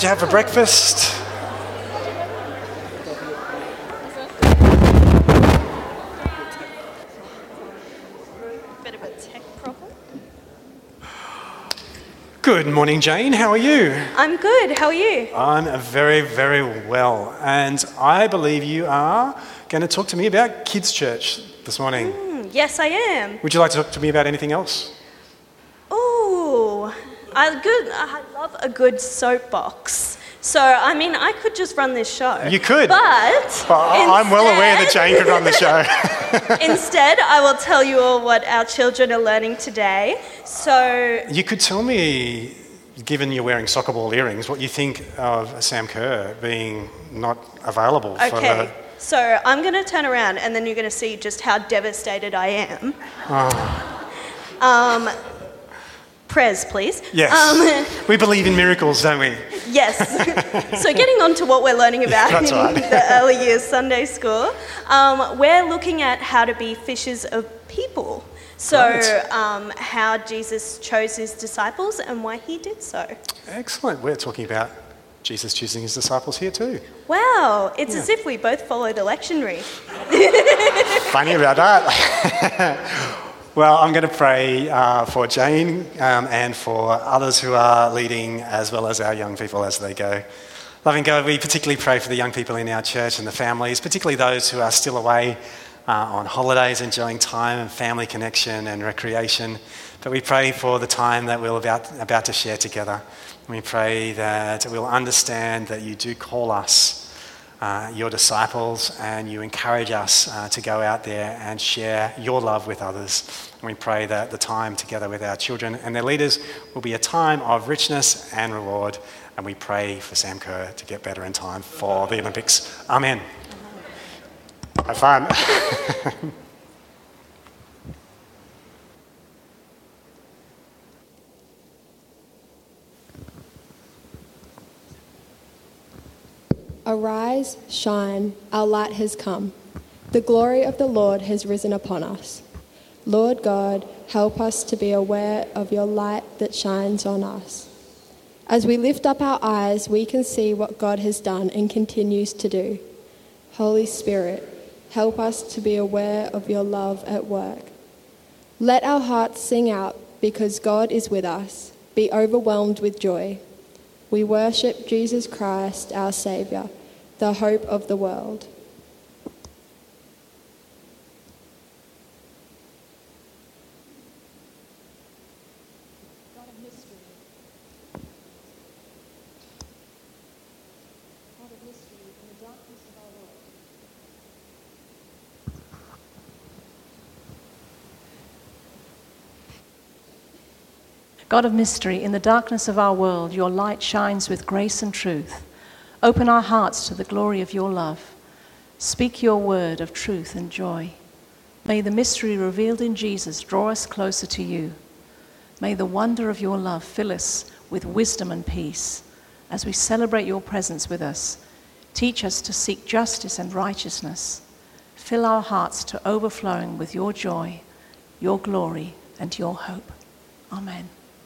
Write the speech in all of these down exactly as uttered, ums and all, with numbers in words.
Did you have for breakfast? Bit of a tech problem. Good morning, Jane. How are you? I'm good. How are you? I'm very, very well. And I believe you are going to talk to me about Kids Church this morning. Mm, yes, I am. Would you like to talk to me about anything else? Ooh, I good. I love a good soapbox. So, I mean, I could just run this show. You could. But Well, I'm well aware that Jane could run the show. Instead, I will tell you all what our children are learning today. So, You could tell me, given you're wearing soccer ball earrings, what you think of Sam Kerr being not available for okay. the... So, I'm going to turn around and then you're going to see just how devastated I am. Oh. Um, prayers, please. Yes. Um, we believe in miracles, don't we? Yes. So getting on to what we're learning about That's in right. the early years Sunday school, um, we're looking at how to be fishers of people. So Right. um, how Jesus chose his disciples and why he did so. Excellent. We're talking about Jesus choosing his disciples here too. Wow, it's Yeah. as if we both followed the lectionary. Funny about that. Well, I'm going to pray uh, for Jane um, and for others who are leading, as well as our young people as they go. Loving God, we particularly pray for the young people in our church and the families, particularly those who are still away uh, on holidays, enjoying time and family connection and recreation. But we pray for the time that we're about, about to share together. We pray that we'll understand that you do call us Uh, your disciples, and you encourage us uh, to go out there and share your love with others. And we pray that the time together with our children and their leaders will be a time of richness and reward. And we pray for Sam Kerr to get better in time for the Olympics. Amen. Have fun. Arise, shine, our light has come. The glory of the Lord has risen upon us. Lord God, help us to be aware of your light that shines on us. As we lift up our eyes, we can see what God has done and continues to do. Holy Spirit, help us to be aware of your love at work. Let our hearts sing out because God is with us. Be overwhelmed with joy. We worship Jesus Christ, our Saviour, the hope of the world. God of mystery. God of mystery, in the darkness of our world. God of mystery, in the darkness of our world, your light shines with grace and truth. Open our hearts to the glory of your love. Speak your word of truth and joy. May the mystery revealed in Jesus draw us closer to you. May the wonder of your love fill us with wisdom and peace. As we celebrate your presence with us, teach us to seek justice and righteousness. Fill our hearts to overflowing with your joy, your glory, and your hope. Amen.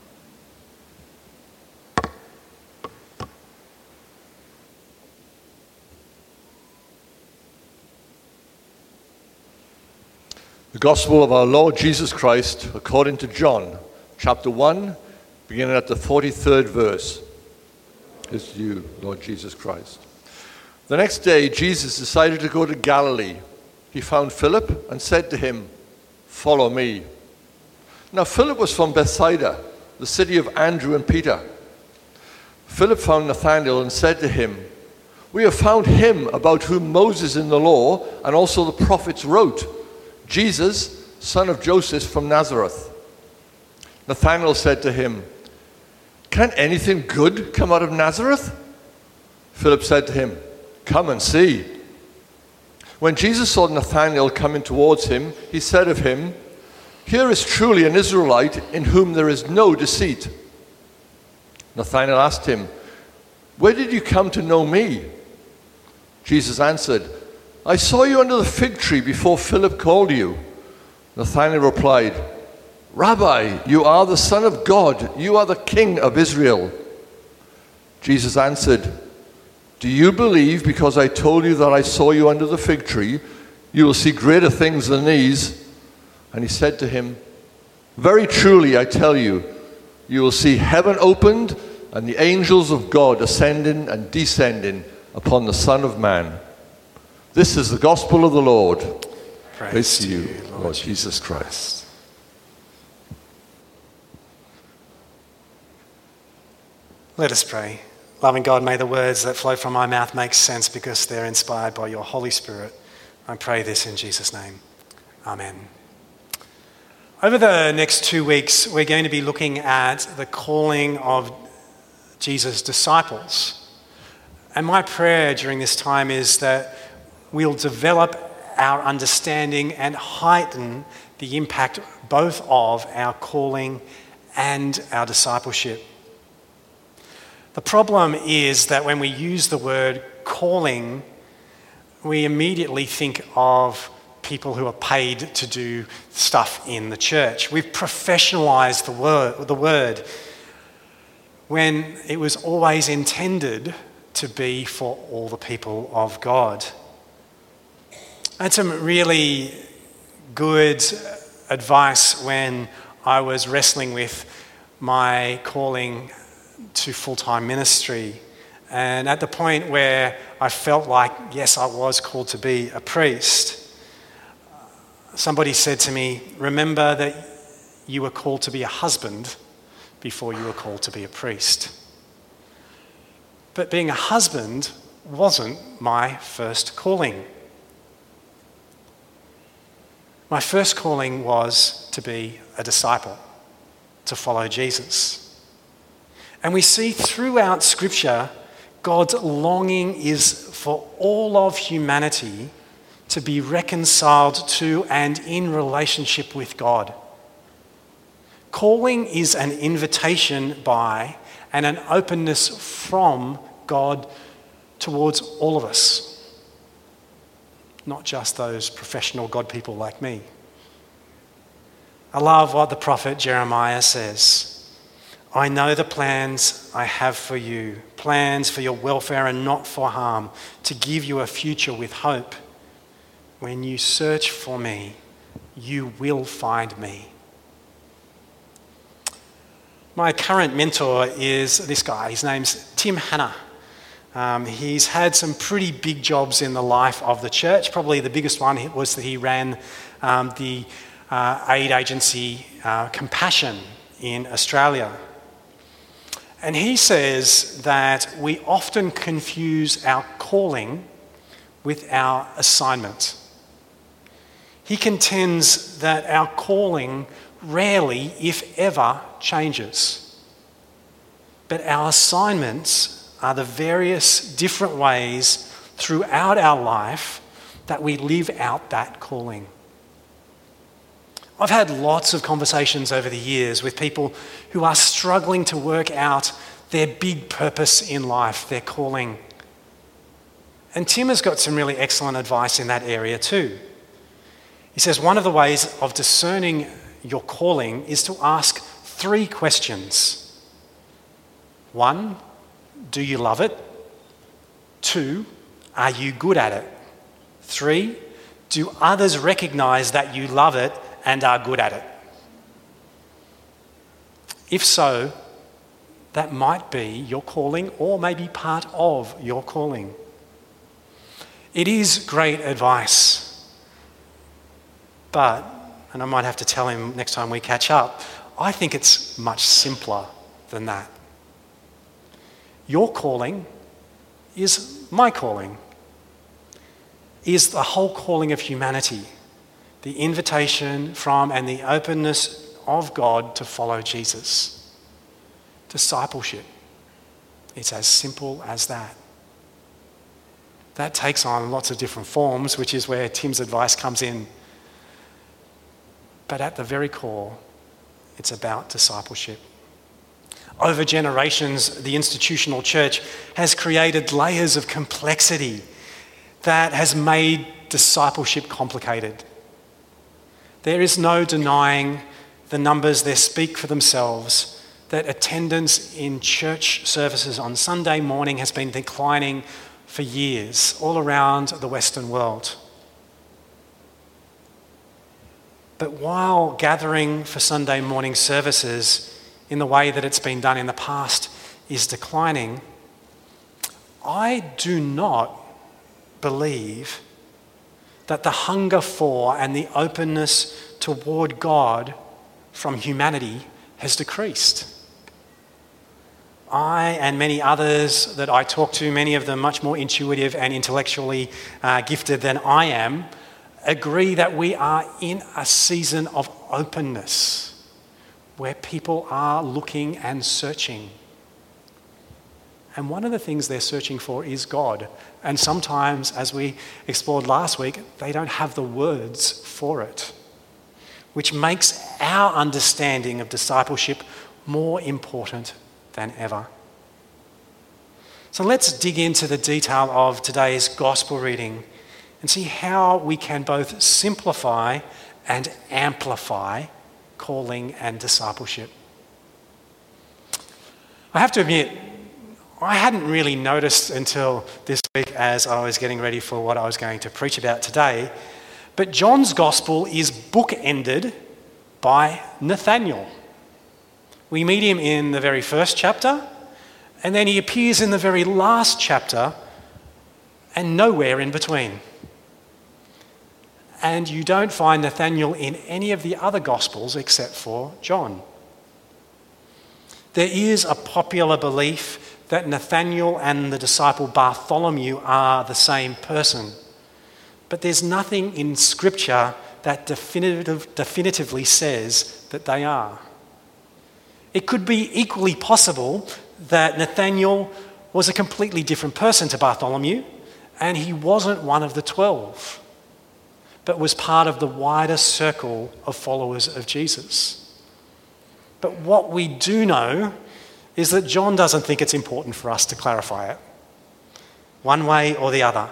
The Gospel of our Lord Jesus Christ according to John, chapter one, beginning at the forty-third verse. Is to you, Lord Jesus Christ. The next day, Jesus decided to go to Galilee. He found Philip and said to him, "Follow me." Now Philip was from Bethsaida, the city of Andrew and Peter. Philip found Nathanael and said to him, "We have found him about whom Moses in the law and also the prophets wrote, Jesus, son of Joseph from Nazareth." Nathanael said to him, "Can anything good come out of Nazareth?" Philip said to him, "Come and see." When Jesus saw Nathanael coming towards him, he said of him, "Here is truly an Israelite in whom there is no deceit." Nathanael asked him, "Where did you come to know me?" Jesus answered, "I saw you under the fig tree before Philip called you." Nathanael replied, "Rabbi, you are the Son of God. You are the King of Israel." Jesus answered, "Do you believe because I told you that I saw you under the fig tree? You will see greater things than these." And he said to him, "Very truly I tell you, you will see heaven opened and the angels of God ascending and descending upon the Son of Man." This is the gospel of the Lord. Praise, Praise to you, Lord, Lord Jesus Jesus Christ. Let us pray. Loving God, may the words that flow from my mouth make sense because they're inspired by your Holy Spirit. I pray this in Jesus' name. Amen. Over the next two weeks, we're going to be looking at the calling of Jesus' disciples. And my prayer during this time is that we'll develop our understanding and heighten the impact both of our calling and our discipleship. The problem is that when we use the word calling, we immediately think of people who are paid to do stuff in the church. We've professionalized the word, the word when it was always intended to be for all the people of God. I had some really good advice when I was wrestling with my calling to full-time ministry. And at the point where I felt like, yes, I was called to be a priest, somebody said to me, remember that you were called to be a husband before you were called to be a priest. But being a husband wasn't my first calling. My first calling was to be a disciple, to follow Jesus. And we see throughout Scripture, God's longing is for all of humanity to be reconciled to and in relationship with God. Calling is an invitation by and an openness from God towards all of us, not just those professional God people like me. I love what the prophet Jeremiah says. I know the plans I have for you, plans for your welfare and not for harm, to give you a future with hope. When you search for me, you will find me. My current mentor is this guy. His name's Tim Hanna. Um, he's had some pretty big jobs in the life of the church. Probably the biggest one was that he ran um, the uh, aid agency uh, Compassion in Australia. And he says that we often confuse our calling with our assignment. He contends that our calling rarely, if ever, changes. But our assignments are the various different ways throughout our life that we live out that calling. I've had lots of conversations over the years with people who are struggling to work out their big purpose in life, their calling. And Tim has got some really excellent advice in that area too. He says one of the ways of discerning your calling is to ask three questions. One, do you love it? Two, are you good at it? Three, do others recognize that you love it and are good at it? If so, that might be your calling or maybe part of your calling. It is great advice, but, and I might have to tell him next time we catch up, I think it's much simpler than that. Your calling is my calling, is the whole calling of humanity. The invitation from and the openness of God to follow Jesus. Discipleship. It's as simple as that. That takes on lots of different forms, which is where Tim's advice comes in. But at the very core, it's about discipleship. Over generations, the institutional church has created layers of complexity that has made discipleship complicated. There is no denying the numbers there speak for themselves. that attendance in church services on Sunday morning has been declining for years all around the Western world. But while gathering for Sunday morning services in the way that it's been done in the past is declining, I do not believe that the hunger for and the openness toward God from humanity has decreased. I and many others that I talk to, many of them much more intuitive and intellectually uh, gifted than I am, agree that we are in a season of openness where people are looking and searching. And one of the things they're searching for is God. And sometimes, as we explored last week, they don't have the words for it, which makes our understanding of discipleship more important than ever. So let's dig into the detail of today's gospel reading and see how we can both simplify and amplify calling and discipleship. I have to admit, I hadn't really noticed until this week as I was getting ready for what I was going to preach about today, but John's gospel is bookended by Nathanael. We meet him in the very first chapter, and then he appears in the very last chapter, and nowhere in between. And you don't find Nathanael in any of the other gospels except for John. There is a popular belief that Nathanael and the disciple Bartholomew are the same person, but there's nothing in Scripture that definitive, definitively says that they are. It could be equally possible that Nathanael was a completely different person to Bartholomew, and he wasn't one of the twelve, but was part of the wider circle of followers of Jesus. But what we do know is that John doesn't think it's important for us to clarify it, one way or the other.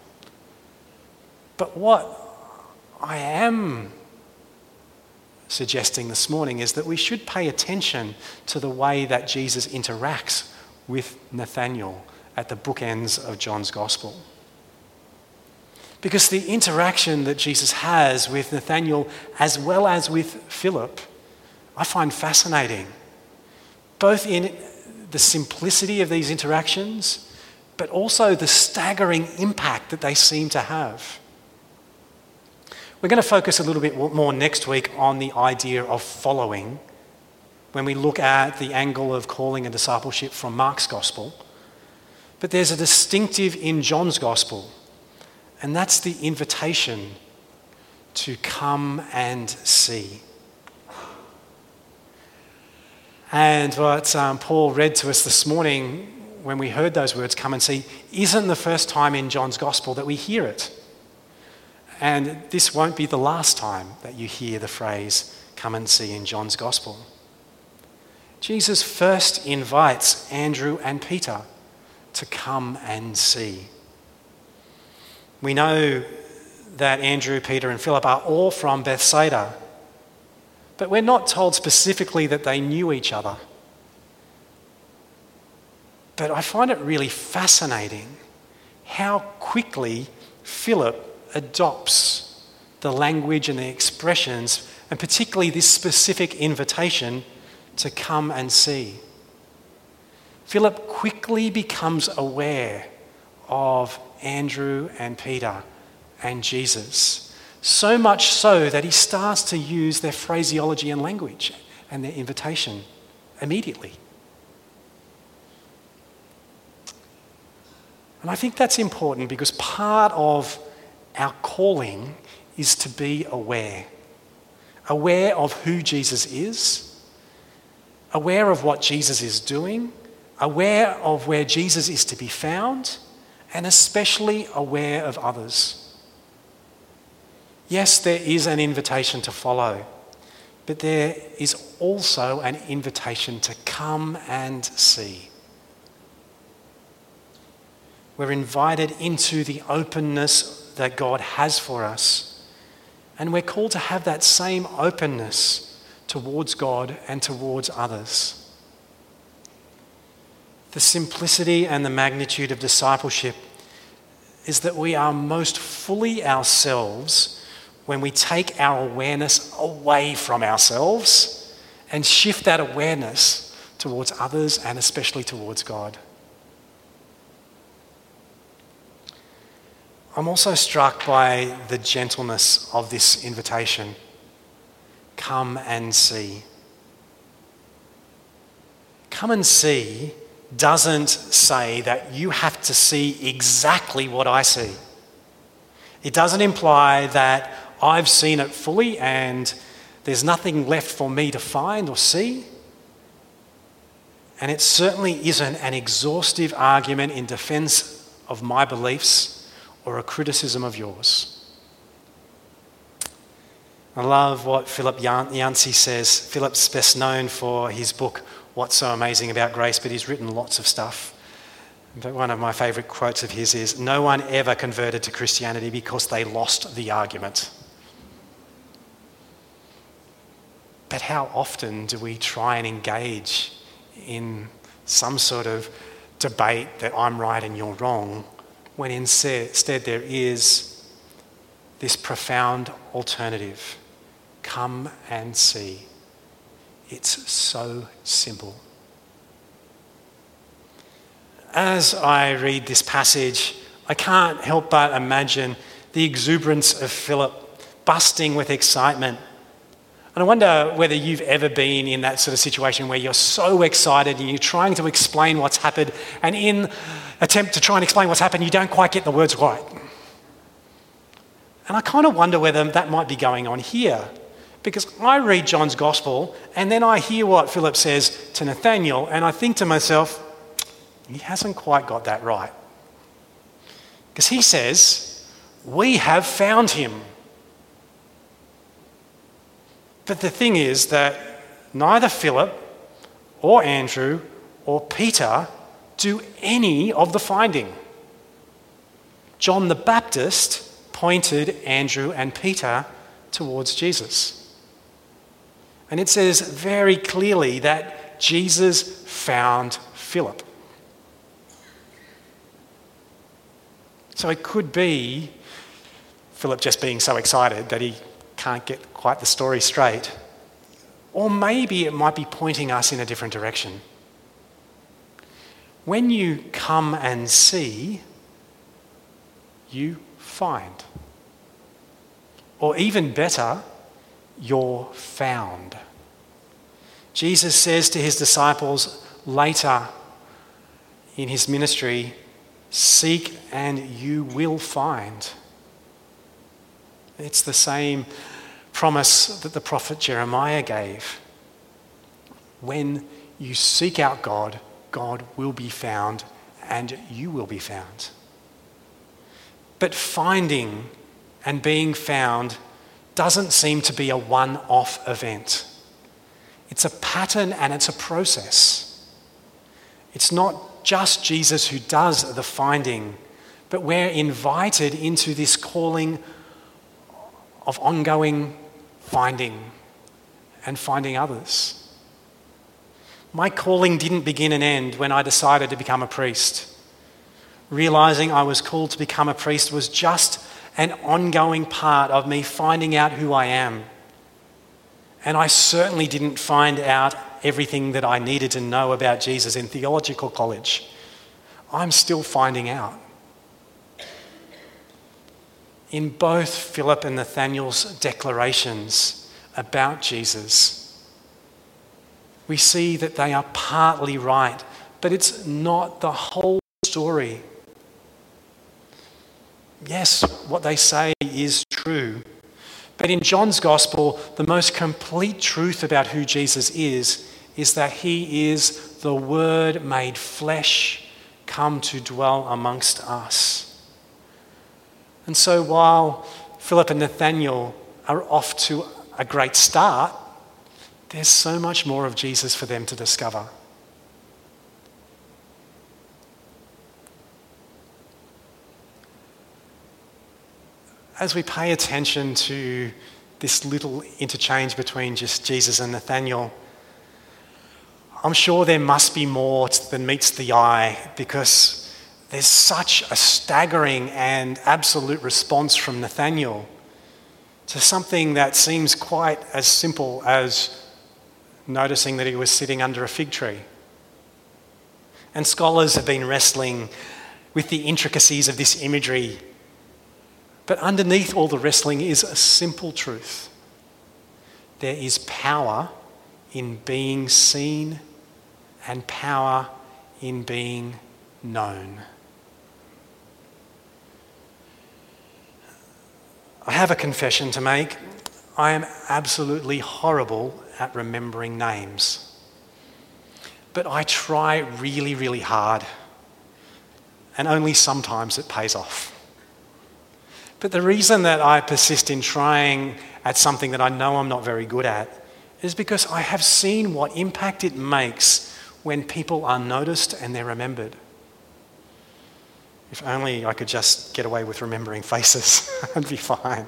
But what I am suggesting this morning is that we should pay attention to the way that Jesus interacts with Nathanael at the bookends of John's Gospel. Because the interaction that Jesus has with Nathanael as well as with Philip, I find fascinating. Both in the simplicity of these interactions, but also the staggering impact that they seem to have. We're going to focus a little bit more next week on the idea of following when we look at the angle of calling and discipleship from Mark's Gospel. But there's a distinctive in John's Gospel, and that's the invitation to come and see. And what um, Paul read to us this morning when we heard those words, come and see, isn't the first time in John's Gospel that we hear it. And this won't be the last time that you hear the phrase, come and see, in John's Gospel. Jesus first invites Andrew and Peter to come and see. We know that Andrew, Peter, and Philip are all from Bethsaida, but we're not told specifically that they knew each other. But I find it really fascinating how quickly Philip adopts the language and the expressions, and particularly this specific invitation to come and see. Philip quickly becomes aware of Andrew and Peter and Jesus. So much so that he starts to use their phraseology and language and their invitation immediately. And I think that's important because part of our calling is to be aware. Aware of who Jesus is, aware of what Jesus is doing, aware of where Jesus is to be found, and especially aware of others. Yes, there is an invitation to follow, but there is also an invitation to come and see. We're invited into the openness that God has for us, and we're called to have that same openness towards God and towards others. the simplicity and the magnitude of discipleship is that we are most fully ourselves when we take our awareness away from ourselves and shift that awareness towards others and especially towards God. I'm also struck by the gentleness of this invitation. Come and see. Come and see doesn't say that you have to see exactly what I see. It doesn't imply that I've seen it fully and there's nothing left for me to find or see. And it certainly isn't an exhaustive argument in defense of my beliefs or a criticism of yours. I love what Philip Yancey says. Philip's best known for his book, What's So Amazing About Grace, but he's written lots of stuff. But one of my favourite quotes of his is, "No one ever converted to Christianity because they lost the argument." But how often do we try and engage in some sort of debate that I'm right and you're wrong, when instead there is this profound alternative? Come and see. It's so simple. As I read this passage, I can't help but imagine the exuberance of Philip busting with excitement. And I wonder whether you've ever been in that sort of situation where you're so excited and you're trying to explain what's happened, and in attempt to try and explain what's happened, you don't quite get the words right. And I kind of wonder whether that might be going on here. Because I read John's Gospel and then I hear what Philip says to Nathanael and I think to myself, he hasn't quite got that right. Because he says, "We have found him." But the thing is that neither Philip or Andrew or Peter do any of the finding. John the Baptist pointed Andrew and Peter towards Jesus. And it says very clearly that Jesus found Philip. So it could be Philip just being so excited that he can't get quite the story straight. Or maybe it might be pointing us in a different direction. When you come and see, you find. Or even better, you're found. Jesus says to his disciples later in his ministry, "Seek and you will find." It's the same promise that the prophet Jeremiah gave. When you seek out God, God will be found and you will be found. But finding and being found doesn't seem to be a one-off event. It's a pattern and it's a process. It's not just Jesus who does the finding, but we're invited into this calling of ongoing finding and finding others. My calling didn't begin and end when I decided to become a priest. Realizing I was called to become a priest was just an ongoing part of me finding out who I am. And I certainly didn't find out everything that I needed to know about Jesus in theological college. I'm still finding out. In both Philip and Nathanael's declarations about Jesus, we see that they are partly right, but it's not the whole story. Yes, what they say is true, but in John's Gospel, the most complete truth about who Jesus is, is that he is the Word made flesh, come to dwell amongst us. And so while Philip and Nathanael are off to a great start, there's so much more of Jesus for them to discover. As we pay attention to this little interchange between just Jesus and Nathanael, I'm sure there must be more than meets the eye, because there's such a staggering and absolute response from Nathanael to something that seems quite as simple as noticing that he was sitting under a fig tree. And scholars have been wrestling with the intricacies of this imagery, but underneath all the wrestling is a simple truth. There is power in being seen and power in being known. I have a confession to make. I am absolutely horrible at remembering names. But I try really, really hard, and only sometimes it pays off. But the reason that I persist in trying at something that I know I'm not very good at is because I have seen what impact it makes when people are noticed and they're remembered. If only I could just get away with remembering faces, I'd be fine.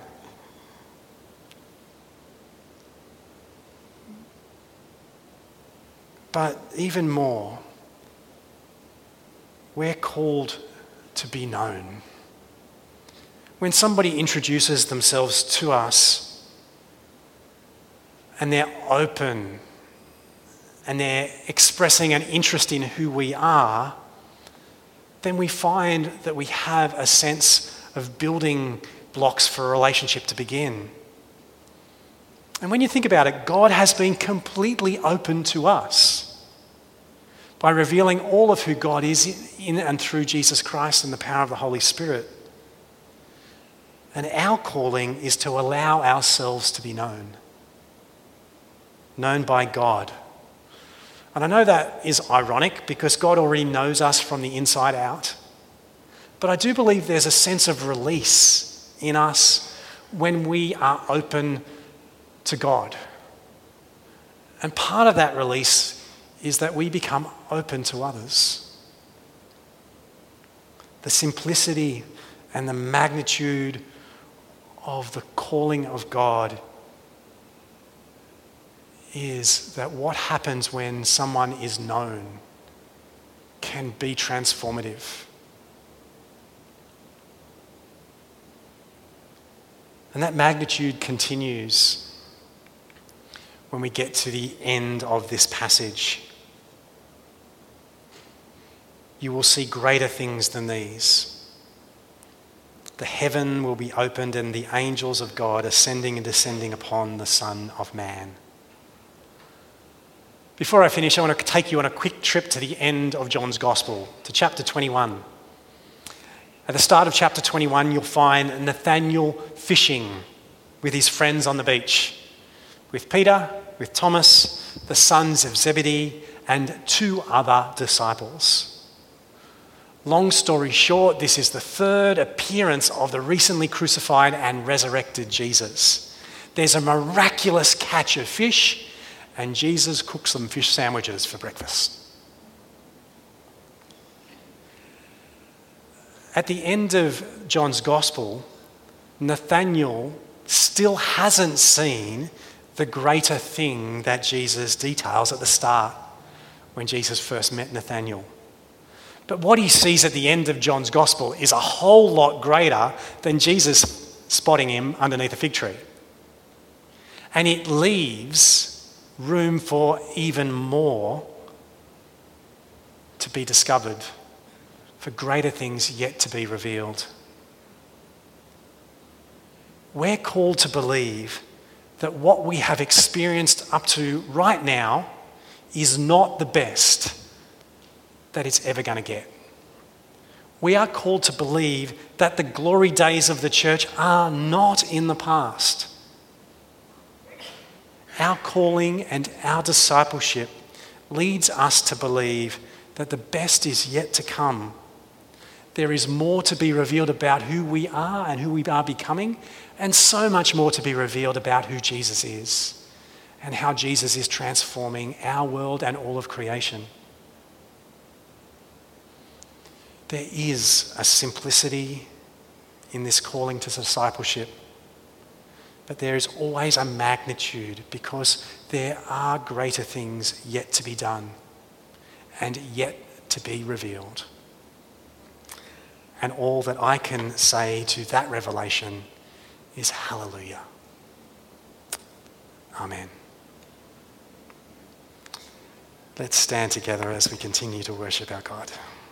But even more, we're called to be known. When somebody introduces themselves to us and they're open and they're expressing an interest in who we are, then we find that we have a sense of building blocks for a relationship to begin. And when you think about it, God has been completely open to us by revealing all of who God is in and through Jesus Christ and the power of the Holy Spirit. And our calling is to allow ourselves to be known. Known by God. And I know that is ironic because God already knows us from the inside out. But I do believe there's a sense of release in us when we are open to God. And part of that release is that we become open to others. The simplicity and the magnitude of the calling of God is that what happens when someone is known can be transformative. And that magnitude continues when we get to the end of this passage. You will see greater things than these. The heaven will be opened and the angels of God ascending and descending upon the Son of Man. Before I finish, I want to take you on a quick trip to the end of John's Gospel, to chapter twenty-one. At the start of chapter twenty-one, you'll find Nathanael fishing with his friends on the beach, with Peter, with Thomas, the sons of Zebedee, and two other disciples. Long story short, this is the third appearance of the recently crucified and resurrected Jesus. There's a miraculous catch of fish, and Jesus cooks them fish sandwiches for breakfast. At the end of John's Gospel, Nathanael still hasn't seen the greater thing that Jesus details at the start when Jesus first met Nathanael. But what he sees at the end of John's Gospel is a whole lot greater than Jesus spotting him underneath a fig tree. And it leaves room for even more to be discovered, for greater things yet to be revealed. We're called to believe that what we have experienced up to right now is not the best that it's ever going to get. We are called to believe that the glory days of the church are not in the past. Our calling and our discipleship leads us to believe that the best is yet to come. There is more to be revealed about who we are and who we are becoming, and so much more to be revealed about who Jesus is and how Jesus is transforming our world and all of creation. There is a simplicity in this calling to discipleship, but there is always a magnitude because there are greater things yet to be done. and yet to be revealed. And all that I can say to that revelation is hallelujah. Amen. Let's stand together as we continue to worship our God.